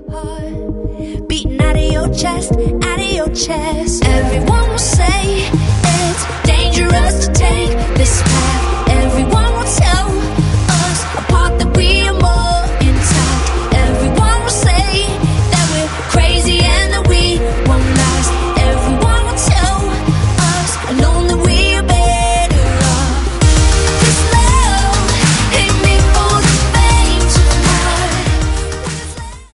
heart beating out of your chest, out of your chest. Everyone will say it's dangerous to take this path.